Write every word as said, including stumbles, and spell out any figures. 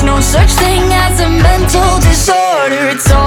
There's no such thing as a mental disorder. It's all